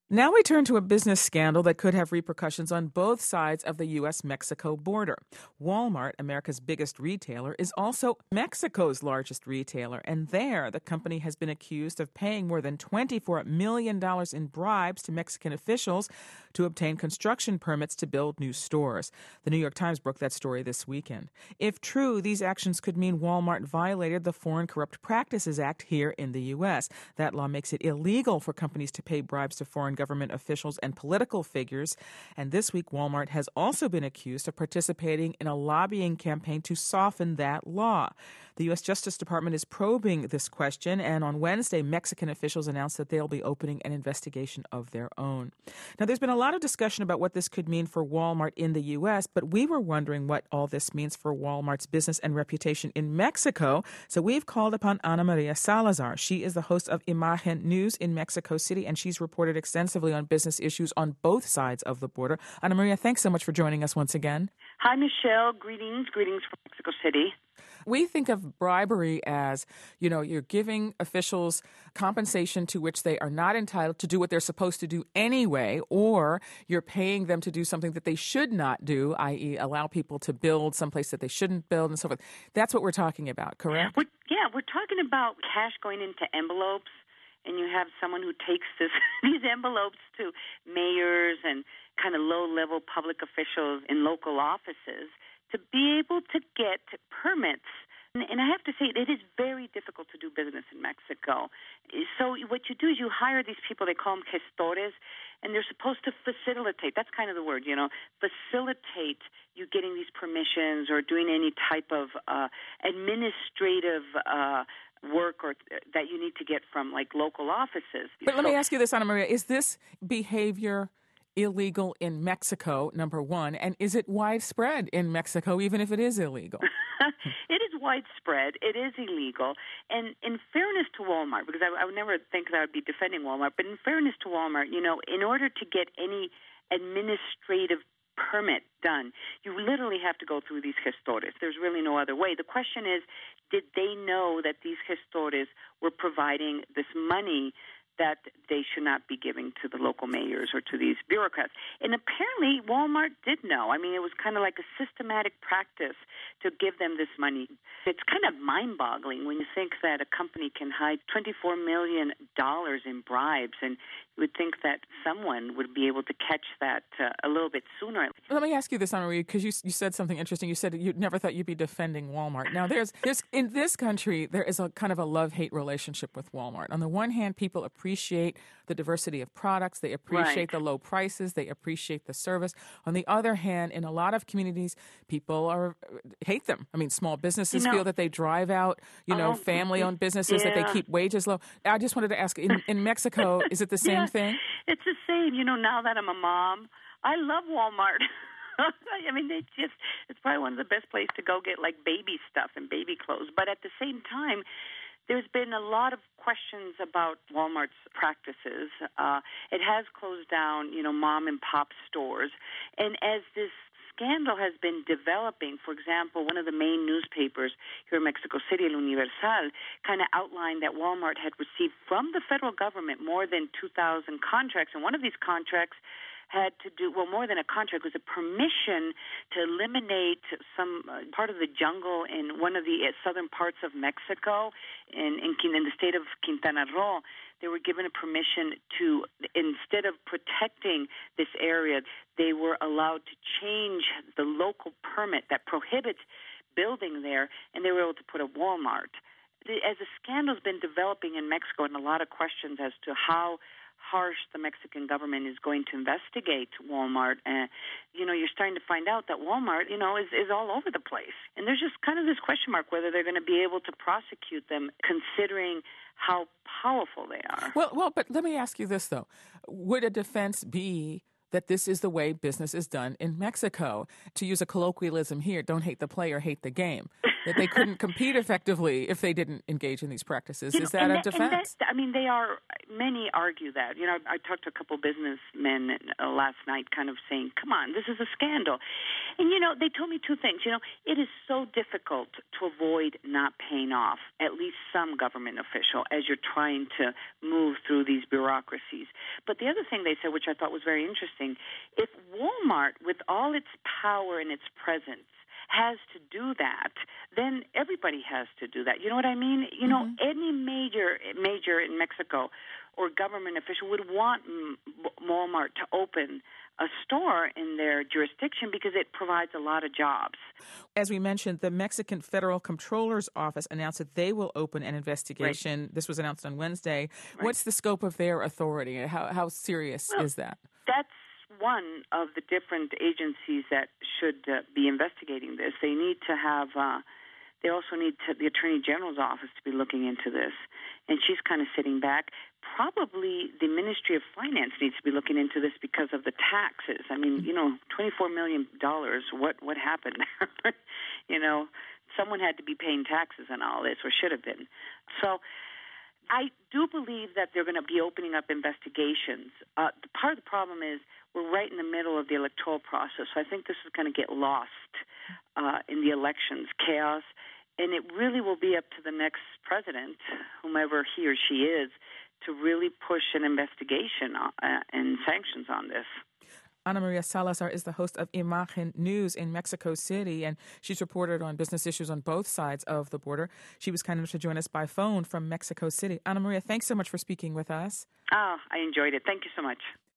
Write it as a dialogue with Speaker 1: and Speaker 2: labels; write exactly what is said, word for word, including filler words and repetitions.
Speaker 1: Now we turn to a business scandal that could have repercussions on both sides of the U S Mexico border. Walmart, America's biggest retailer, is also Mexico's largest retailer. And there, the company has been accused of paying more than twenty-four million dollars in bribes to Mexican officials to obtain construction permits to build new stores. The New York Times broke that story this weekend. If true, these actions could mean Walmart violated the Foreign Corrupt Practices Act here in the U S. That law makes it illegal for companies to pay bribes to foreign government officials and political figures. And this week, Walmart has also been accused of participating in a lobbying campaign to soften that law. The U S Justice Department is probing this question, and on Wednesday, Mexican officials announced that they'll be opening an investigation of their own. Now, there's been a lot of discussion about what this could mean for Walmart in the U S, but we were wondering what all this means for Walmart's business and reputation in Mexico. So we've called upon Ana Maria Salazar. She is the host of Imagen News in Mexico City, and she's reported extensively on business issues on both sides of the border. Ana Maria, thanks so much for joining us once again.
Speaker 2: Hi, Michelle. Greetings. Greetings from Mexico City.
Speaker 1: We think of bribery as, you know, you're giving officials compensation to which they are not entitled to do what they're supposed to do anyway, or you're paying them to do something that they should not do, that is allow people to build someplace that they shouldn't build and so forth. That's what we're talking about, correct?
Speaker 2: We're, yeah, we're talking about cash going into envelopes, and you have someone who takes this, these envelopes to mayors and kind of low-level public officials in local offices to be able to get permits. And, and I have to say, it is very difficult to do business in Mexico. So what you do is you hire these people, they call them gestores, and they're supposed to facilitate, that's kind of the word, you know, facilitate you getting these permissions or doing any type of uh, administrative uh work or that you need to get from like local offices.
Speaker 1: But
Speaker 2: so,
Speaker 1: let me ask you this, Ana Maria, is this behavior illegal in Mexico, number one, and is it widespread in Mexico, even if it is illegal?
Speaker 2: It is widespread. It is illegal. And in fairness to Walmart, because I, I would never think that I would be defending Walmart, but in fairness to Walmart, you know, in order to get any administrative permit done, you literally have to go through these gestores. There's really no other way. The question is, did they know that these gestores were providing this money that they should not be giving to the local mayors or to these bureaucrats? And apparently Walmart did know. I mean, it was kind of like a systematic practice to give them this money. It's kind of mind-boggling when you think that a company can hide twenty-four million dollars in bribes, and you would think that someone would be able to catch that uh, a little bit sooner.
Speaker 1: Let me ask you this, Ana Maria, because you, you said something interesting. You said you never thought you'd be defending Walmart. Now, there's, there's in this country, there is a kind of a love-hate relationship with Walmart. On the one hand, people appreciate the diversity of products. They appreciate
Speaker 2: Right.
Speaker 1: the low prices. They appreciate the service. On the other hand, in a lot of communities, people are hate them. I mean, small businesses
Speaker 2: You know,
Speaker 1: feel that they drive out, you know,
Speaker 2: oh,
Speaker 1: family-owned businesses, that
Speaker 2: yeah.
Speaker 1: they keep wages low. I just wanted to ask, in, in Mexico, is it the same
Speaker 2: Yeah,
Speaker 1: thing?
Speaker 2: It's the same. You know, now that I'm a mom, I love Walmart. I mean, they just, it's probably one of the best places to go get, like, baby stuff and baby clothes. But at the same time, there's been a lot of questions about Walmart's practices. Uh, it has closed down, you know, mom and pop stores. And as this scandal has been developing, for example, one of the main newspapers here in Mexico City, El Universal, kind of outlined that Walmart had received from the federal government more than two thousand contracts. And one of these contracts had to do, well, more than a contract, was a permission to eliminate some uh, part of the jungle in one of the uh, southern parts of Mexico, in, in, in the state of Quintana Roo. They were given a permission to, instead of protecting this area, they were allowed to change the local permit that prohibits building there, and they were able to put a Walmart. As the scandal's been developing in Mexico, and a lot of questions as to how harsh the Mexican government is going to investigate Walmart, and you know, you're starting to find out that Walmart, you know, is, is all over the place. And there's just kind of this question mark whether they're going to be able to prosecute them, considering how powerful they are.
Speaker 1: Well, well, but let me ask you this, though. Would a defense be that this is the way business is done in Mexico? To use a colloquialism here, don't hate the player, hate the game. That they couldn't compete effectively if they didn't engage in these practices.
Speaker 2: You know,
Speaker 1: Is that a
Speaker 2: that,
Speaker 1: defense?
Speaker 2: That, I mean, they are, many argue that. You know, I, I talked to a couple businessmen uh, last night kind of saying, come on, this is a scandal. And, you know, they told me two things. You know, it is so difficult to avoid not paying off at least some government official as you're trying to move through these bureaucracies. But the other thing they said, which I thought was very interesting, if Walmart, with all its power and its presence, has to do that, then everybody has to do that. You know what I mean? You know, mm-hmm. any major major in Mexico or government official would want Walmart to open a store in their jurisdiction because it provides a lot of jobs.
Speaker 1: As we mentioned, the Mexican Federal Comptroller's Office announced that they will open an investigation. Right. This was announced on Wednesday. Right. What's the scope of their authority? How, how serious
Speaker 2: well,
Speaker 1: is that?
Speaker 2: That's one of the different agencies that should uh, be investigating this. They need to have, uh, they also need to, the Attorney General's office to be looking into this. And she's kind of sitting back. Probably the Ministry of Finance needs to be looking into this because of the taxes. I mean, you know, twenty-four million dollars, what, what happened? You know, someone had to be paying taxes on all this, or should have been. So I do believe that they're going to be opening up investigations. Uh, part of the problem is we're right in the middle of the electoral process, so I think this is going to get lost uh, in the elections chaos, and it really will be up to the next president, whomever he or she is, to really push an investigation uh, and sanctions on this.
Speaker 1: Ana Maria Salazar is the host of Imagen News in Mexico City, and she's reported on business issues on both sides of the border. She was kind enough to join us by phone from Mexico City. Ana Maria, thanks so much for speaking with us.
Speaker 2: Oh, I enjoyed it. Thank you so much.